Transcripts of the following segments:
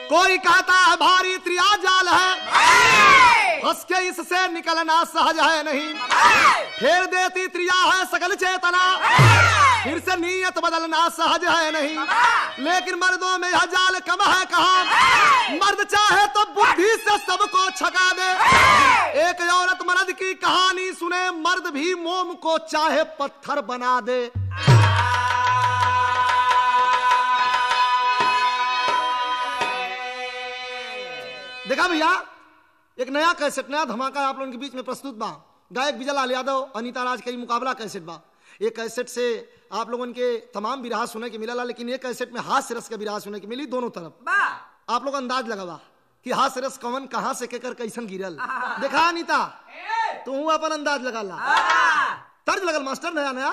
कोई कहता है भारी त्रिया जाल है, हंस के इससे निकलना सहज है नहीं। फेर देती त्रिया है सकल चेतना, फिर से नीयत बदलना सहज है नहीं। लेकिन मर्दों में यह जाल कम है कहाँ, मर्द चाहे तो बुद्धि से सबको छका दे। एक औरत मर्द की कहानी सुने, मर्द भी मोम को चाहे पत्थर बना दे। देखा भैया, एक नया कैसेट, नया धमाका आप लोगों के बीच में प्रस्तुत बा। गायक विजयलाल यादव, अनीता राज का मुकाबला कैसेट बा। ये कैसेट से आप लोगों के तमाम विरहा सुने के मिला, लेकिन ये कैसेट में हास्य रस का विरहा सुने के मिली दोनों तरफ। आप लोग अंदाज लगावा कि हास्य रस कौन कहां से केकर कैसन गिरल। देखा अनीता, तू अपन अंदाज लगा ला। तर्ज लगल मास्टर नया नया।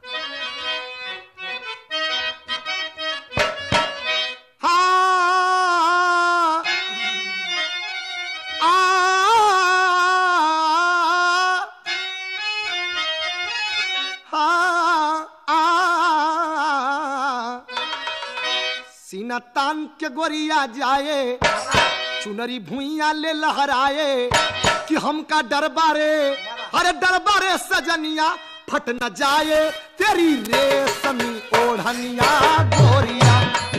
सीना तान के गोरिया जाए, चुनरी भुइया ले लहराए कि हमका डरबारे, अरे डरबारे सजनिया फट न जाए तेरी रेशमी ओढ़निया गोरिया।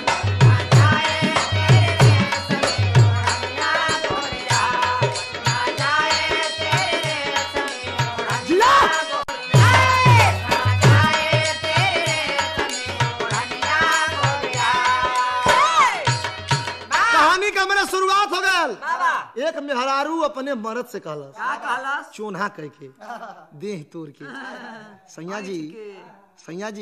एक मेहरारू अपने मर्द से कहला, चोन्हा कह के देह तोड़ के, सैया जी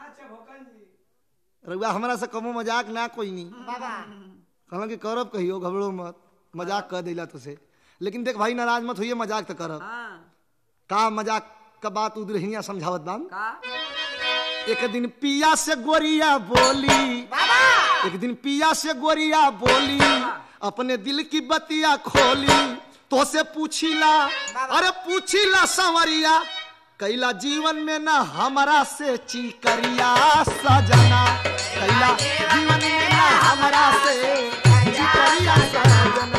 रउआ हमरा से कमो मजाक ना कोई नहीं। कहला कि करब कहियो, घबरो मत, मजाक कर देला तुसे। लेकिन देख भाई नाराज मत होइए, मजाक तो करब। का मजाक का बात उधर समझावत बाम। एक दिन पिया से गोरिया बोली, एक दिन पिया से गोरिया बोली, अपने दिल की बतिया खोली, तो से पूछीला, अरे पूछीला संवरिया, कैला जीवन में ना हमारा से चीकरिया सजना, कैला जीवन में ना हमारा से चीकरिया सजना।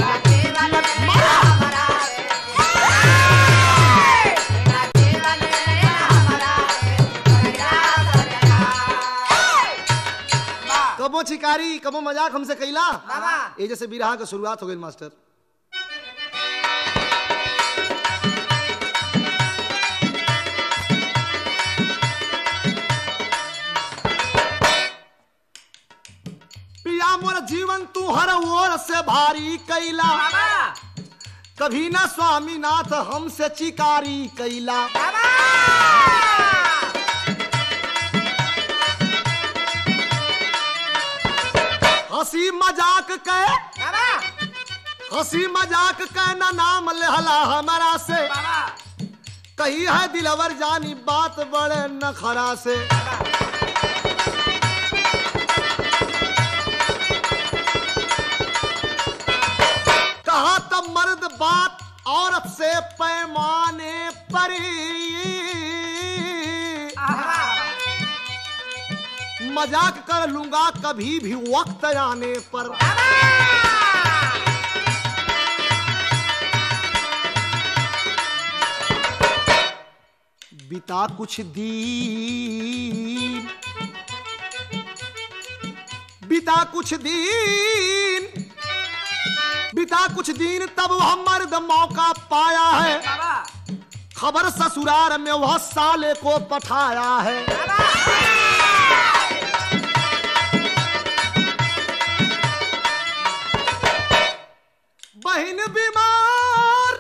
कबो छिकारी कबो मजाक हमसे कैला, ये जैसे बिरहा का शुरुआत हो गई मास्टर। पिया मोर जीवन तू हर ओर से भारी कैला, कभी ना स्वामीनाथ हमसे चिकारी कैला। हंसी मजाक के ना नाम लेहला हमारा से, कही है दिलवर जानी बात बड़े नखरा से। कहा तब मर्द बात औरत से पैमाने पर, मजाक कर लूंगा कभी भी वक्त आने पर। बीता कुछ दिन, बीता कुछ दिन, बीता कुछ दिन, तब वह मर्द मौका पाया है, खबर ससुराल में वह साले को पठाया है। बहन बीमार,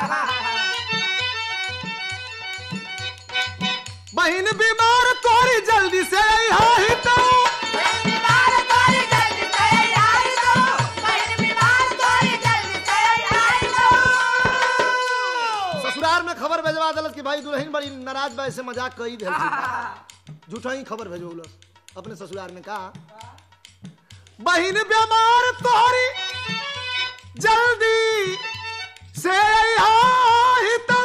बहन बीमार तोरी जल्दी से आई तो, ससुराल में खबर भेजवा दलत कि भाई दुल्हन बड़ी नाराज बा, ऐसे मजाक कही दे, झूठा ही खबर भेजो अपने ससुराल में। कहा बहन बीमार तोरी जल्दी से आई तो,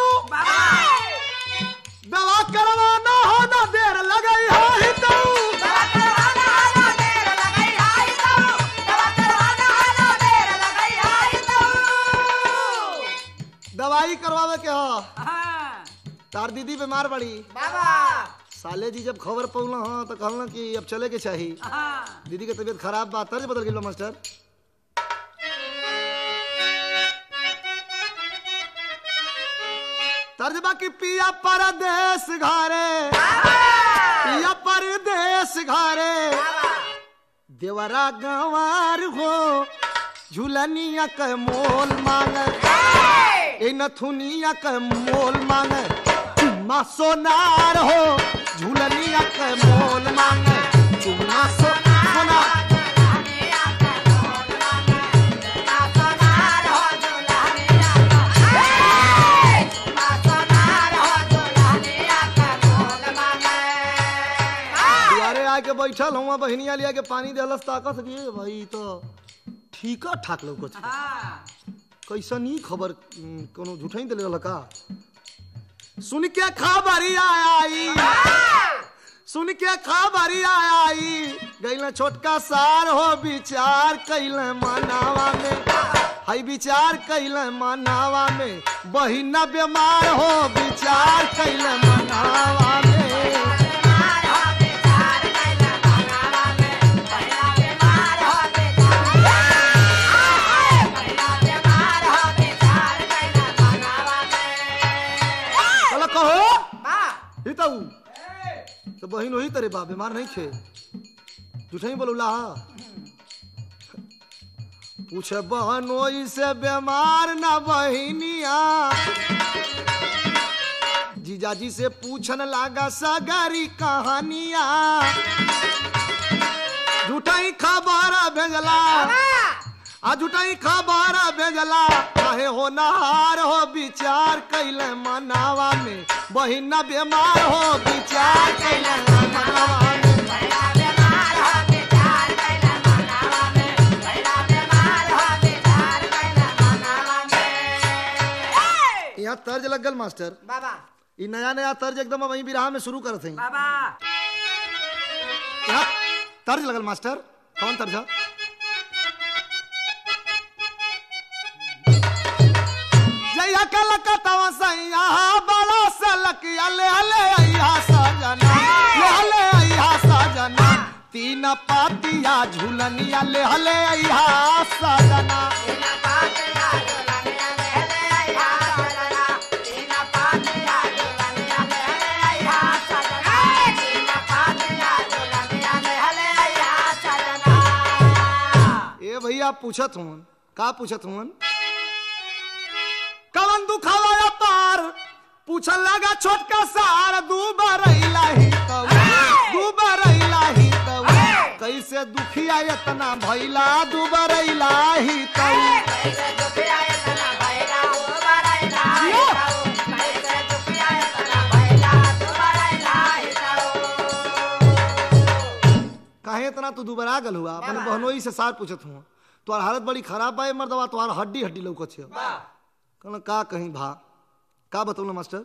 दवा करवाना हो ना देर लगी है तो, दवा करवाना हो ना देर लगी है तो, दवा करवाना तार दीदी बीमार बड़ी बाबा साले जी जब खबर पौला हाँ तो कहला कि अब चले के चाहिए दीदी की तबीयत खराब बा तर्ज बदल गई मास्टर तर्ज बाकी पिया परदेश घरे पिया परदेश घरे देवरा गंवार हो झूलनिया के मोल मांग ए नथुनिया के मोल मांग चुम्मा सोनार हो झूलनिया के मोल मांग चुम्मा सोनार के बैठल हुआ बहनिया लिया के पानी देलस ताकत के भाई तो ठीक ठाक लोग कैसा नहीं खबर कोनो झूठा ही दिले का सुन के खबरिया आई सुन के खबरिया आई गइल छोटका सार हो विचार कैल मनावा में हई विचार कैल मनावा में बहिना बीमार हो विचार कैल मनावा में तो बहन वही तेरे बाप बीमार नहीं थे झूठा ही बोलूला पूछे बहनोई से बीमार ना बहनिया जीजाजी से पूछन लागा सगरी कहानिया झूठा ही खबर भेजला आ झूठा ही खबर भेजला काहे हो नहार हो विचार कैले मनावा में बहिना बीमार हो विचार कैले मनावा में यहाँ तर्ज लगल मास्टर बाबा ये नया नया तर्ज एकदम वही बिरहा में शुरू करते हैं बाबा यहाँ तर्ज लगल मास्टर कौन तर्ज कलकत्ता सैया बड़ा सलकिया ले अइहा सजना ले अइहा सजना तीन पातिया झूलनिया ले अइहा सजना तीन पातिया झूलनिया ले अइहा सजना तीन पातिया झूलनिया ले अइहा सजना तीन पातिया झूलनिया ले अइहा सजना ए भैया पूछत हूं का पूछत हूं कवन दुखावा पार पूछन लगा छोटका सार दुबरैला ही कैसे दुखिया इतना भैला दुबरैला ही कैसे दुखिया इतना भैला दुबरैला ही कैसे दुखिया इतना भैला दुबरैला ही काहे इतना तू दुबरा गल हुआ अपने बहनोई से सार पूछत हूं तोहार हालत बड़ी खराब बा मर्दवा तोहार हड्डी हड्डी लौकत छे कहना का कहीं भा का बतौला मास्टर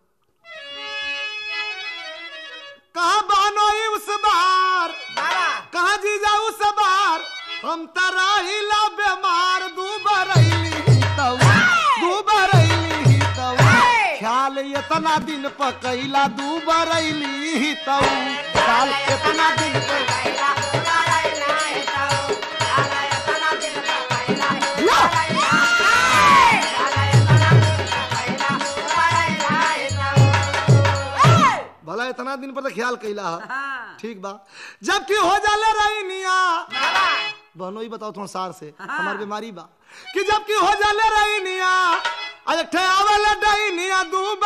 कहा बानोई उस बार कहा जीजा उस बार हम तराहिला बीमार दुबरैली तऊ ख्याल इतना दिन पकैला दुबरैली तऊ ख्याल इतना दिन पकैला दुबरैली तऊ ख्याल इतना दिन पकैला भला इतना दिन पर तो ख्याल कैला ठीक बा जबकि हो जाले रहीनिया बहनोई बताओ तुम सार से हमार बीमारी बा कि जबकि हो जाले रहीनिया आज ठेआवले डईनिया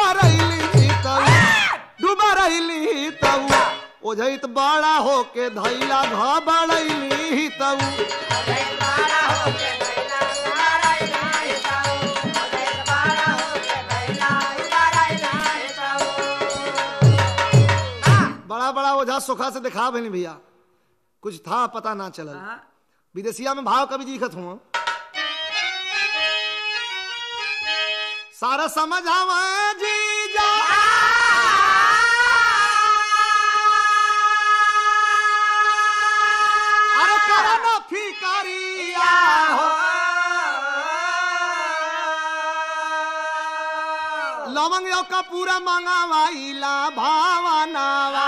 दुबरैली तऊ ओझैत बड़ा होके धैला घबरैली तऊ बड़ा बड़ा ओझा सोखा से दिखा भैनी भैया कुछ था पता ना चलल विदेशिया में भाव कभी दिखत हुआ सारा समझ आवा जीजा अरे करना फिकरिया हो लवन लवंग यो कपूर मंगावाइला भावनावा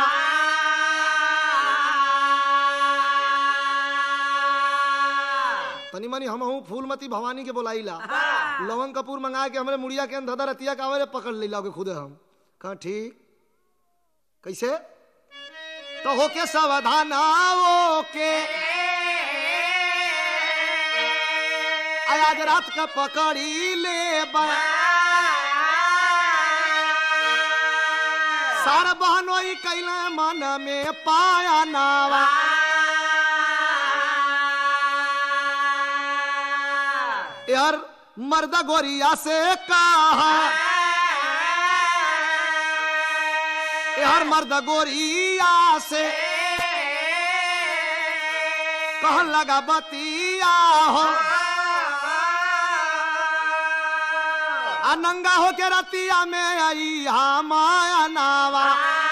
तनी मनी हम फूलमती भवानी के बोलाइला लवंग कपूर मंगा के हमरे मुड़िया के अंदर रतिया का आवरे पकड़ ले लाओगे खुदे हम कहा ठीक कैसे तो होके सावधान ओके आज रात का पकड़ी ले सारा बहनोई कैला मन में पाया नावा यार मर्दा गोरिया से कहा यार मर्दा गोरिया से कहन लगा बतिया हो नंगा हो के रतिया में आई माया नावा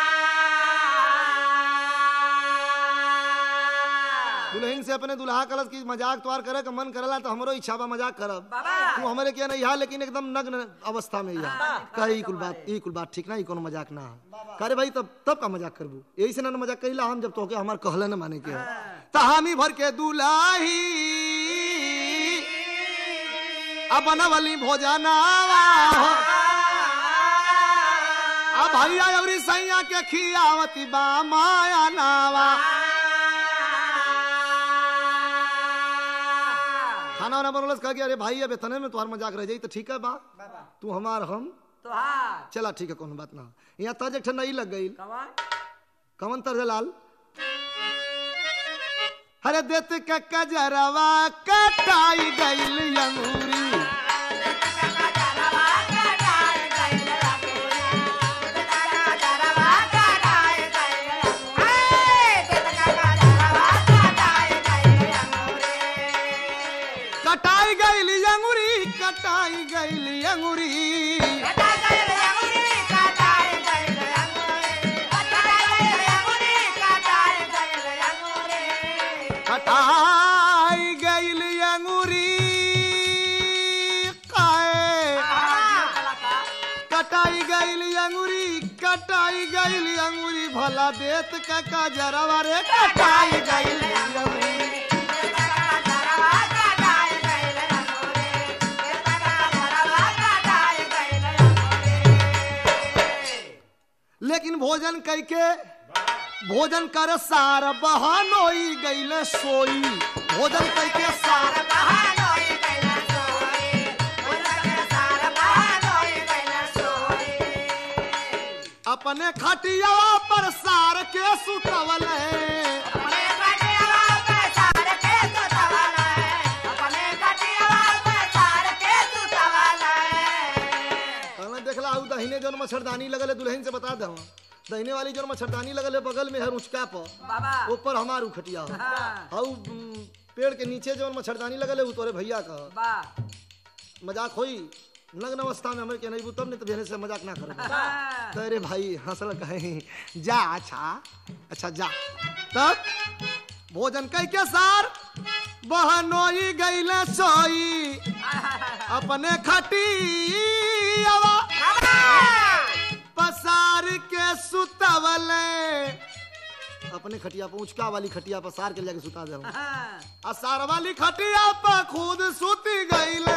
दुल्हन से अपने दुल्हा कलश की मजाक तोर करे का मन करला तो हमरो इच्छा बा मजाक करब तू हमरे के नहीं लेकिन एकदम नग्न अवस्था में कही कुल बात ठीक ना ई कोनो मजाक ना करे भाई तब का मजाक करबू यही से ना मजाक कइला हम जब तोके हमार कहले न माने के तहामी भर के दुलाही अब बनवली भोजनावा अब भैया अवरी सैया के खियावती बा माया नावा खाना वाना बनवलस कह के अरे भाई अब इतने में तुम्हार मजाक रह जाई तो ठीक है बा तू हमार हम तो हाँ चला ठीक है कोनो बात ना यहाँ तज एक नहीं लग गई कमन तरजलाल हरे देत का कजरवा कटाई गईल अंगूरी कटाई गईल अंगूरी कटाई गईल अंगूरी कटाई गईल अंगूरी कटाई गईल अंगूरी कटाई गईल अंगूरी भला देत का कजरवा रे कटाई गईल अंगूरी लेकिन भोजन करके भोजन कर सार बहानोई गईले सोई भोजन करके सार अपने खटिया पर सार के सुतवल देखला दहीने जो मच्छरदानी लगल है दुल्हन से बता दे दहीने वाली जो मच्छरदानी लगल है बगल में है ऊंचका पर ऊपर हमार उखटिया हो पेड़ के नीचे जो मच्छरदानी लगल है वो तोरे भैया का मजाक होई नग्न अवस्था में हमें के नहीं तब नहीं तो भेने से मजाक ना करे तो अरे भाई हंसल कहे जा अच्छा जा तब भोजन कई के सार बहनोई गईले सोई अपने खटिया पसार के सुतवले अपने खटिया पर ऊंचका वाली खटिया पर सार के जाके सुता दे सार वाली खटिया पर खुद सुती गईले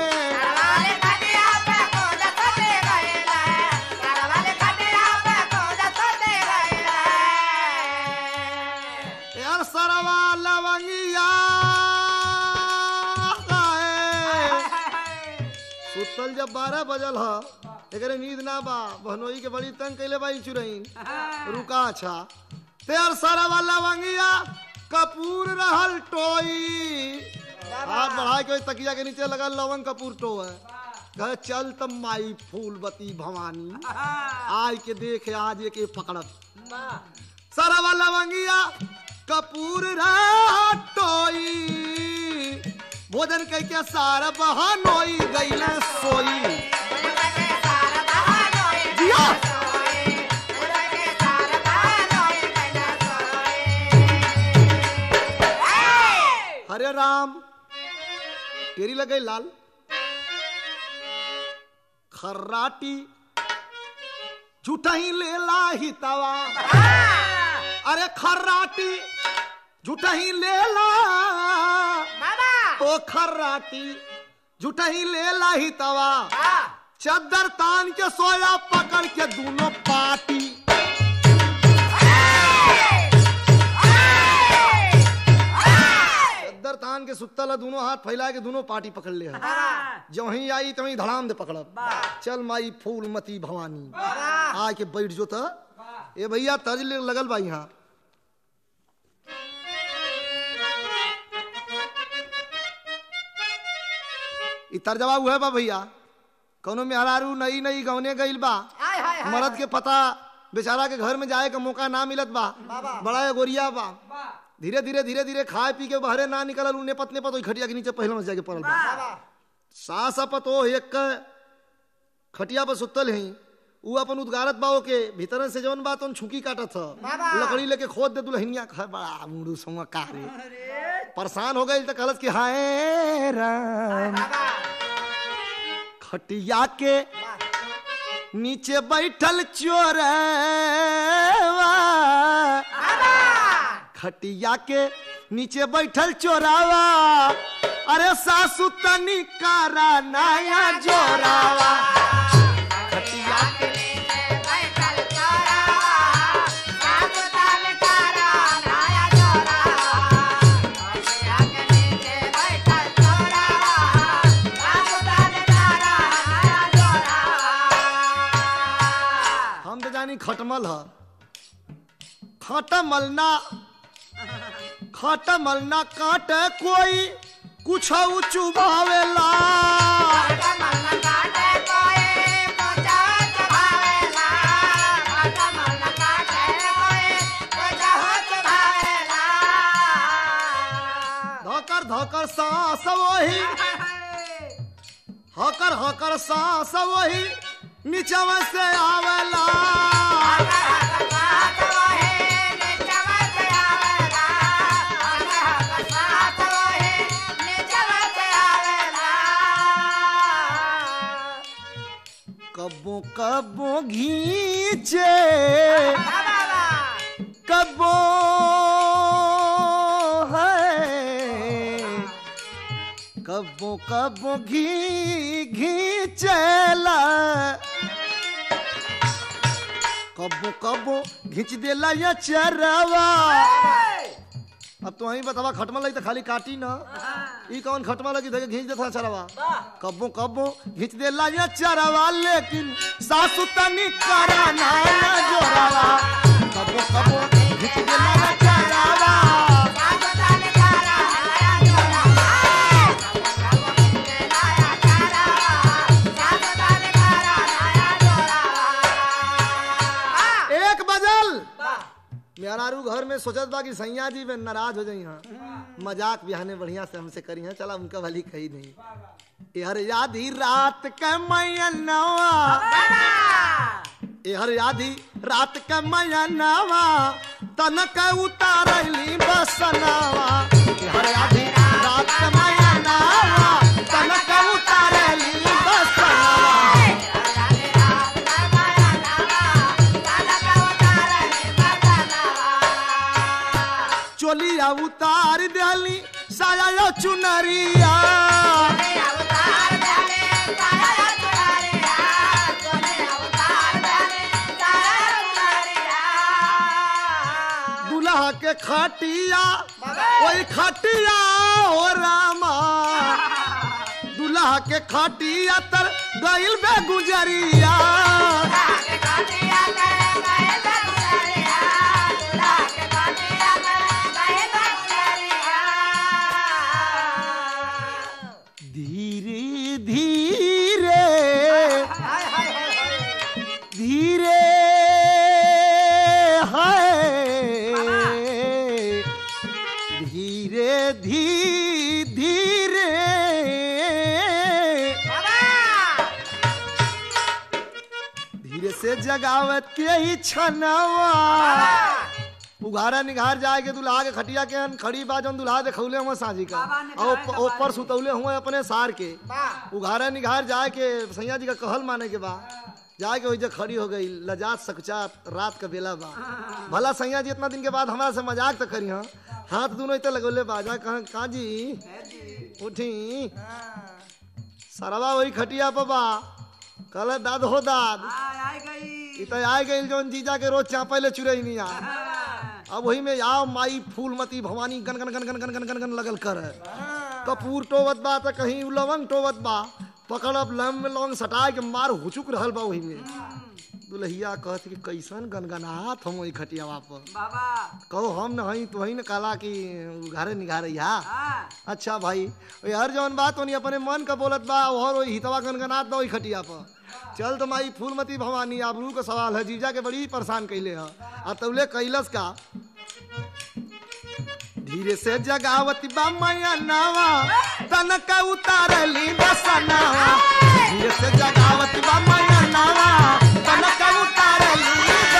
यार सरवा लवंगिया सुतल जब 12 बजल ह एकरे नींद ना बा बहनोई के बड़ी तंग कैले बाई चुरैन रुका अच्छा तेर सारा वाला लवंगिया कपूर रहल टोई हाथ बढ़ा के तकिया के नीचे लगा लवंग कपूर टो है कहे चल तब माई फूलवती भवानी आय के देखे आज एक पकड़त सारा वाला लवंगिया कपूर रहल टोई भोजन कह के सारा बहनोई गईले सोई हरे राम तेरी लगे लाल खर्राटी झूठही लेला हितवा अरे खर्राटी झूठही लेला ओ खर्राटी झूठही लेला हितवा चद्दर तान के सोया पकड़ के दोनों पार्टी चद्दर तान के सुतल दोनों हाथ फैला के दोनों पार्टी पकड़ ले जो वहीं आई तो वहीं धड़ाम दे पकड़ब चल माई फूलमती भवानी आ के बैठ जो तो ए भैया तर्ज लगल बा यहाँ तर्जवा हुए बा भैया कौनो मेहरारू नई नई गौने गईल बा मर्द के पता बेचारा के घर में जाए का मौका ना मिलत बा बड़ा गोरिया बा धीरे धीरे धीरे धीरे खाए पी के बहरे ना निकलल उने पत्ने पतो खटिया के नीचे पहले में जाके पड़ल बा सास पतो एक खटिया पर सुतल है उ अपन उद्गारत बा के भीतर से जौन बा तो छुकी काटत लकड़ी लेके खोद दे दुल्हनिया खा बड़ा मुंडू सोंगा का रे परेशान हो गई तो कहलस कि हाय राम खटिया के नीचे बैठल चोरवा खटिया के नीचे बैठल चोरावा अरे सासू तनी कारा नया जोरावा खटिया के खटमल है खटमल ना काटे कोई कुछ चुभावेला धकर धकर सांस वही हकर हकर सांस वही नीचवा से आवेला कब्बो कब्बो घीचे कब्बो है कब्बो कब्बो घीचेला कब्बो कब्बो घींच देला ये चरवा अब तो वहीं बतावा खटमल लगी तो खाली काटी ना ई कौन खटमल लगी देखे घींच देता चरवा कब्बो कब्बो घींच देला ये चरवा लेकिन सासु तनी कराना ना जोरावा कब्बो कब्बो घींच देला ये चरवा मेहरारू घर में सोचत बा कि सैया जी में नाराज हो जाई मजाक बिहाने बढ़िया से हमसे करी है चला उनका भली कही नहीं यार यादी रात के मैनवा यार यादी रात के मैनवा तनक उतारली बसनवा यार यादी रात के मैनवा तनक उतारली बसनवा चोलिया उतार दिली साया चुनरिया दुल्हा के खटिया वही खटिया हो रामा दुल्हा के खटिया तर गइल बे गुजरिया से जगावत के ही छनवा उघारा निघार जाए के दुल्हा के खटिया के खड़ी बाजन दुल्हा देखौले हुआ साजी का और ऊपर सुतौले हुए अपने सार के उघारा निघार जाए के सैया जी का कहल माने के बा जाके वही खड़ी हो गई लजात सकचात रात का बेला बा भला सैया जी इतना दिन के बाद हमारा से मजाक तो करी हाँ हाथ दोनों इतना लगोले बाजा कहाँ जी उठी सरवा वही खटिया पबा कल दाद हो दाद इत आए गई जो जीजा के रोज चापले चुरे नहीं आ अब वही में आओ माई फूलमती भवानी गन गन गन गन गन गन गन गन लगल कर कपूर टोवत बा तो कहीं लवंग टोवत बा पकड़ अब लौंग सटा के मार हुचुक रहल बा वही में दुल्हिया कहत कि कैसन गनगनात हम वही खटिया पर कहो हम न हई तो ही न काला कि घरे निघारे अच्छा भाई हर जौन बात होनी अपने मन का बोलत बा और वही हितवा गनगनात बा वही खटिया पर चल तो माई फूलमती भवानी आबरू का सवाल है जीजा के बड़ी परेशान कैले है अब तौले कैलस का धीरे से जगावती बा मैया नावा तनका उतारली दसनावा धीरे से जगावती बा मैया नावा तनका उतारली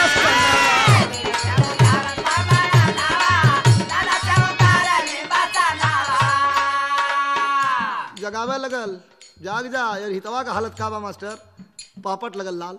जगावे लगल जाग जा यार हितवा का हालत का बा मास्टर पापट लगल लाल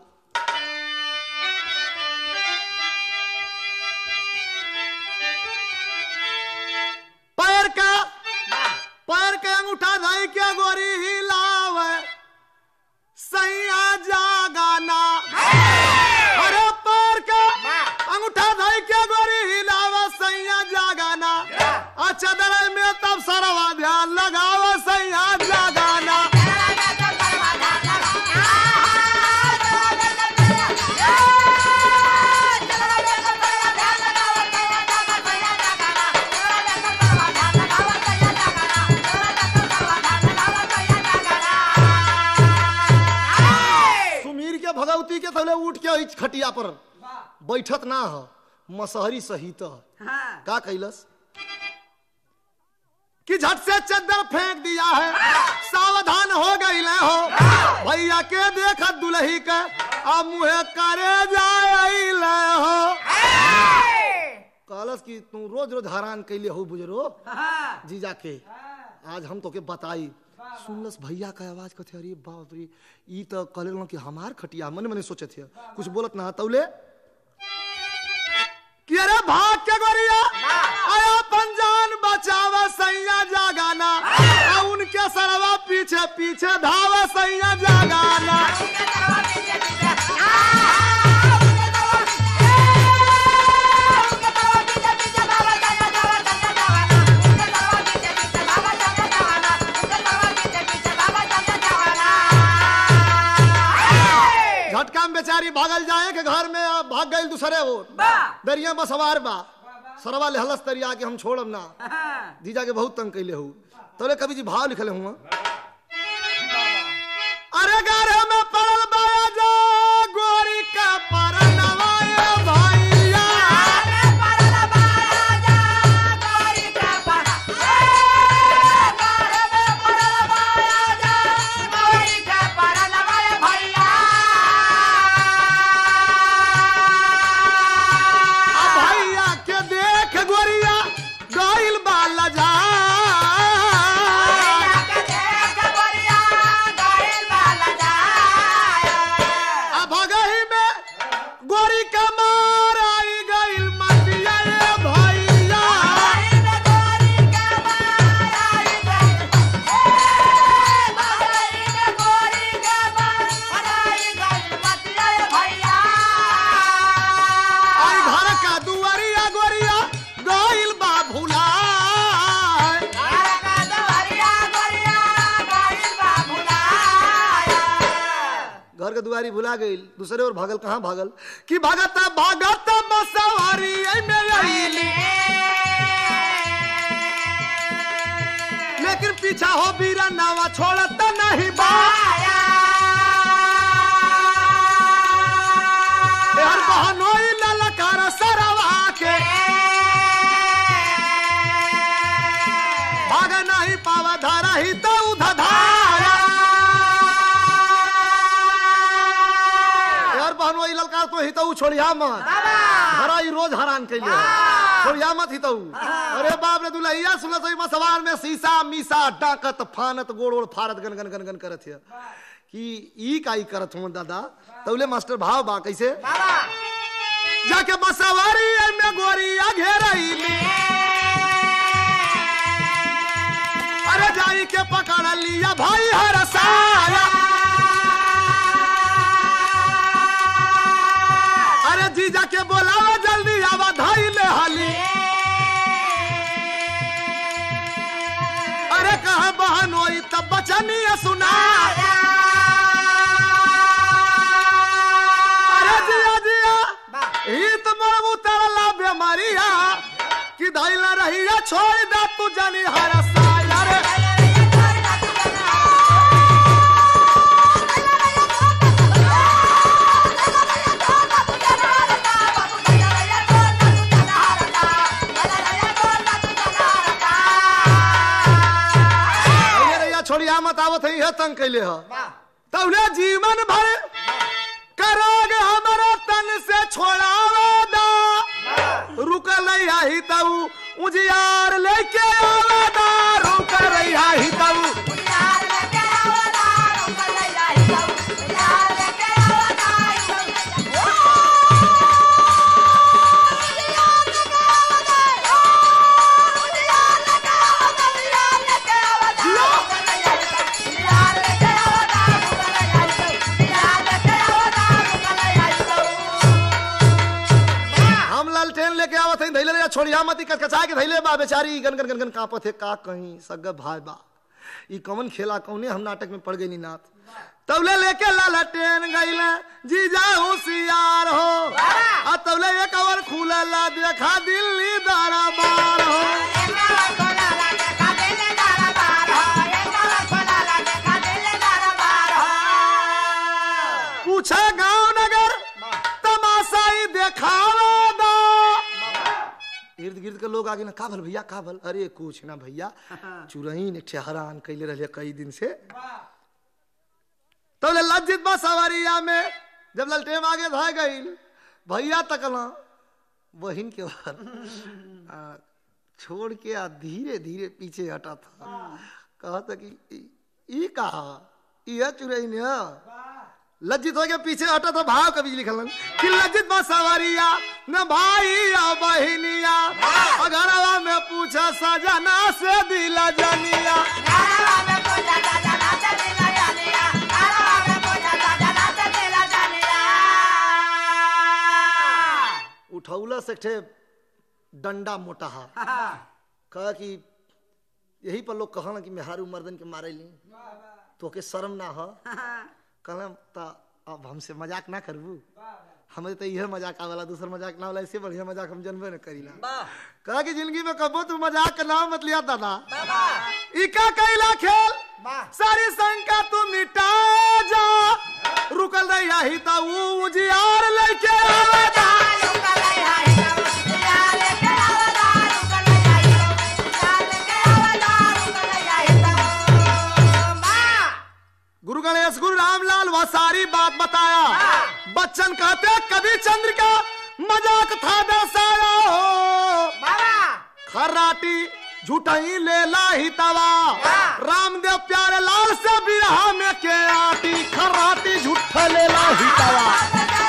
पैर के अंगूठा धाई के गोरी हिलावे सैया जागाना अरे पैर के अंगूठा धाई के गोरी हिलावे सैया जागाना अच्छा दर में तब सरवा ध्यान लगावे सैया जागाना भगवती के थले उठ के खटिया पर बैठत ना हो मसहरी सहित का कैलस कि झट से चद्दर फेंक दिया है सावधान हो गई हो भैया के देखत दुल्ही के अब मुहे करे जाए हो कहलस कि तू रोज रोज हैरान कैले हो बुजरो जीजा के आज हम तो के बताई सुनलस भैया का आवाज कथे अरे बाप रे ई तो कहले कि हमार खटिया मन मने सोचे थे कुछ बोलत ना तौले कि अरे भाग के गोरिया आया पंजान बचावा सैया जागाना उनके सरवा पीछे पीछे धावा सैया जागाना झटका में बेचारी भागल जाए के घर में भाग गई दूसरे वो दरिया में सवार बा सरवा ले हलस दरिया के हम छोड़म ना जीजा के बहुत तंग कैले हूँ तोरे कभी जी भाव लिखले हुआ अरे गारे में पड़ल बाया जा गोरी का परनवाए भैया अरे पड़ल बाया जा गोरी का गारे में पड़ल बाया जा गोरी का परनवाए भैया भैया के देख गोरिया गइल बाला जा घर के दुआरी भुला गई दूसरे और भागल कहाँ भागल कि भागत भागत बसवारी लेकिन पीछा हो बीरा नावा छोड़त नहीं बाया हर बहनोई ललकार सरवा के भाग नहीं पावा धारा ही तो उधा धारा ललकार तो हितऊ छोड़िया मत हरा रोज हैरान कैले छोड़िया मत हितऊ अरे बाप रे दुल्हिया सुनत सवार में शीशा मीसा डाकत फानत गोड़ ओड़ फारत गन गन गन गन करत है कि ई काई करत हूँ दादा। तौले मास्टर भाव बा कैसे बाबा जाके बसवारी में गोरिया घेरई अरे जाई के पकड़ लिया भाई हरसाया अरे जीजा के बोलावा जल्दी आवा धाई ले हाली अरे कहा बहन होई तब बचनिया सुना अरे जिया जिया ही तुम्हारा उतरला बेमारिया कि धाइला रहिया छोड़ दे तू जानी हरसाया रे छोड़िया मत आवत है तंग कैले ह तौले जीवन भर करोगे हमारा तन से छोड़ावे दा रुकल ही तऊ उजियार लेके आवे दा रुकल ही तऊ धैले छोड़िया मती कचकचा के धैले बा बेचारी गन गन गन गन कापत है का कहीं सग भाई बा ई कौन खेला कौने हम नाटक में पड़ गई नाथ तौले लेके लालटेन गईले जीजा होशियार हो आ तौले एक और खुलला देखा दिल्ली दरबार हो पूछे गांव नगर तमाशा ही देखावा इर्द गिर्द के लोग आगे ना का भल भैया का भल अरे कुछ ना भैया चुरई ने ठहरान कैले रहे कई दिन से तो लज्जित बा सवारिया में जब ललटेम आगे धा गई भैया तकला बहिन के बार छोड़ के धीरे धीरे पीछे हटा था कहा था कि ई कहा यह चुरई ने लज्जित हो गया पीछे हटा तो भाव कभी लिखल कि लज्जित बा सवारिया न भाई या बहिनिया घरवा में पूछा सजना से दिला जानिया उठौला से ठे डंडा मोटा हा कहा कि यही पर लोग कहना कि मेहारू मर्दन के मारे ली तो के शर्म ना हो कहना अब हमसे मजाक ना करबू हमें तो यह मजाक आवाला दूसरा मजाक ना वाला इससे बढ़िया मजाक हम जनबे न करीला कहा कि जिंदगी में कबो तू मजाक का नाम मत लिया दादा इका कैला खेल सारी शंका तू मिटा जा रुकल रहिया ही ता उजियार लेके आवा गुरु गणेश गुरु रामलाल वह सारी बात बताया बच्चन कहते कभी चंद्रिका मजाक था दर्शाया हो खर्राटी झूठाई ले ला तवा रामदेव प्यारे लाल से बिरहा में के आती खर्राटी झूठा ले ला तवा